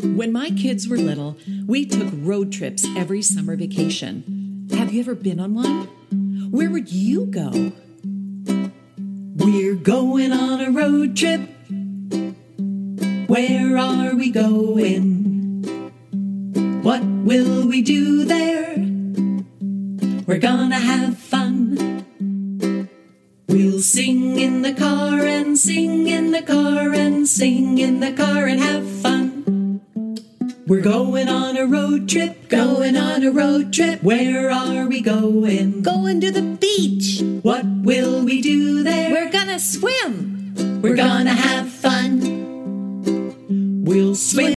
When my kids were little, we took road trips every summer vacation. Have you ever been on one? Where would you go? We're going on a road trip. Where are we going? What will we do there? We're gonna have fun. We'll sing in the car and sing in the car and sing in the car and have fun. We're going on a road trip, going on a road trip. Where are we going? Going to the beach. What will we do there? We're gonna swim. We're gonna have fun. We'll swim